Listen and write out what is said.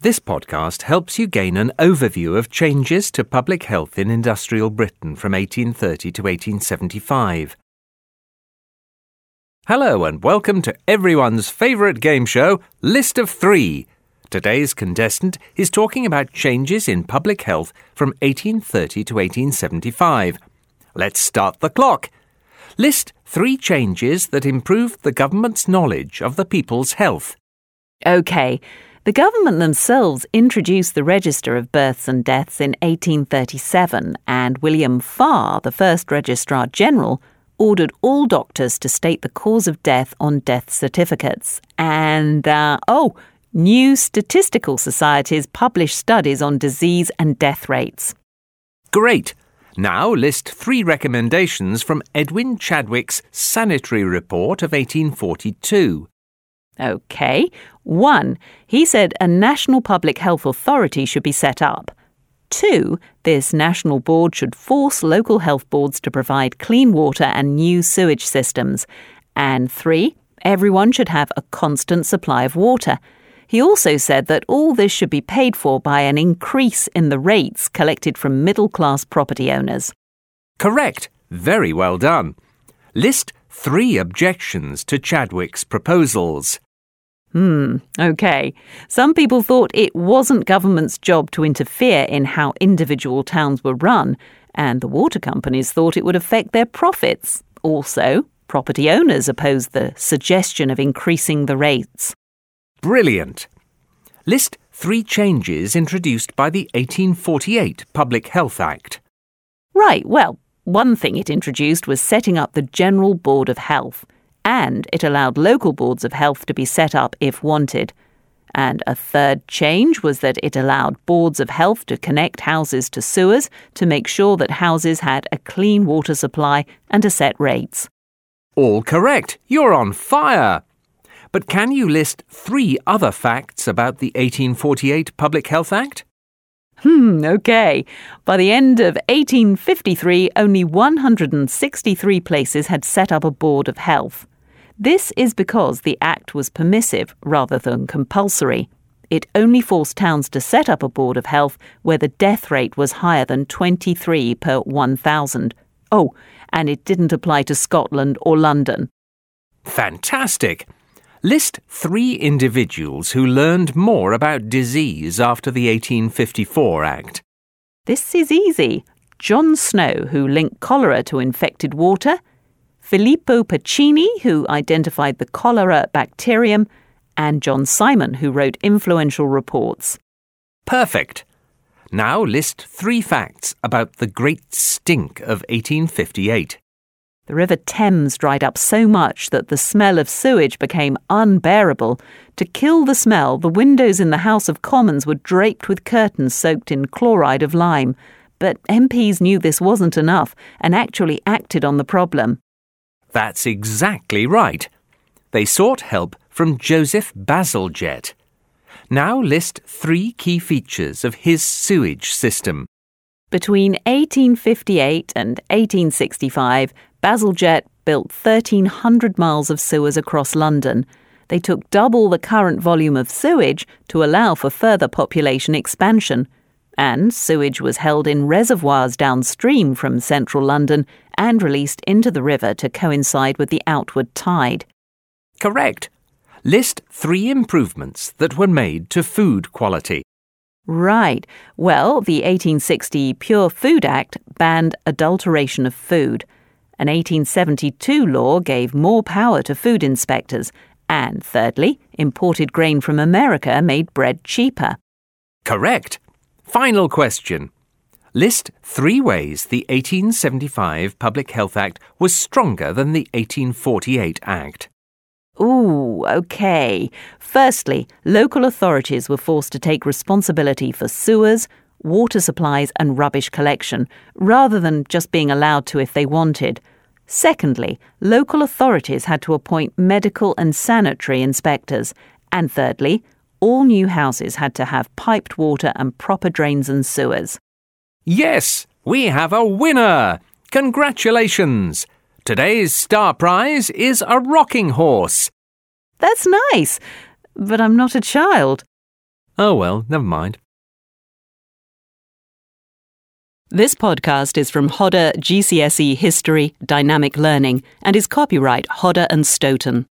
This podcast helps you gain an overview of changes to public health in industrial Britain from 1830 to 1875. Hello and welcome to everyone's favourite game show, List of Three. Today's contestant is talking about changes in public health from 1830 to 1875. Let's start the clock. List 3 changes that improved the government's knowledge of the people's health. OK. The government themselves introduced the Register of Births and Deaths in 1837, and William Farr, the first Registrar General, ordered all doctors to state the cause of death on death certificates. And, new statistical societies publish studies on disease and death rates. Great! Now list 3 recommendations from Edwin Chadwick's Sanitary Report of 1842. OK. 1. He said a national public health authority should be set up. 2. This national board should force local health boards to provide clean water and new sewage systems. And 3. Everyone should have a constant supply of water. He also said that all this should be paid for by an increase in the rates collected from middle-class property owners. Correct. Very well done. List 3 objections to Chadwick's proposals. OK. Some people thought it wasn't government's job to interfere in how individual towns were run, and the water companies thought it would affect their profits. Also, property owners opposed the suggestion of increasing the rates. Brilliant. List 3 changes introduced by the 1848 Public Health Act. Right, well, one thing it introduced was setting up the General Board of Health, and it allowed local boards of health to be set up if wanted. And a third change was that it allowed boards of health to connect houses to sewers to make sure that houses had a clean water supply and to set rates. All correct. You're on fire. But can you list 3 other facts about the 1848 Public Health Act? OK. By the end of 1853, only 163 places had set up a board of health. This is because the Act was permissive rather than compulsory. It only forced towns to set up a board of health where the death rate was higher than 23 per 1,000. Oh, and it didn't apply to Scotland or London. Fantastic! List 3 individuals who learned more about disease after the 1854 Act. This is easy. John Snow, who linked cholera to infected water, Filippo Pacini, who identified the cholera bacterium, and John Simon, who wrote influential reports. Perfect. Now list 3 facts about the Great Stink of 1858. The River Thames dried up so much that the smell of sewage became unbearable. To kill the smell, the windows in the House of Commons were draped with curtains soaked in chloride of lime. But MPs knew this wasn't enough and actually acted on the problem. That's exactly right. They sought help from Joseph Bazalgette. Now list 3 key features of his sewage system. Between 1858 and 1865, Bazalgette built 1,300 miles of sewers across London. They took double the current volume of sewage to allow for further population expansion. And sewage was held in reservoirs downstream from central London and released into the river to coincide with the outward tide. Correct. List 3 improvements that were made to food quality. Right. Well, the 1860 Pure Food Act banned adulteration of food. An 1872 law gave more power to food inspectors. And thirdly, imported grain from America made bread cheaper. Correct. Final question. List 3 ways the 1875 Public Health Act was stronger than the 1848 Act. Ooh, OK. Firstly, local authorities were forced to take responsibility for sewers, water supplies and rubbish collection, rather than just being allowed to if they wanted. Secondly, local authorities had to appoint medical and sanitary inspectors. And thirdly, all new houses had to have piped water and proper drains and sewers. Yes, we have a winner! Congratulations! Today's star prize is a rocking horse. That's nice, but I'm not a child. Oh well, never mind. This podcast is from Hodder GCSE History Dynamic Learning and is copyright Hodder and Stoughton.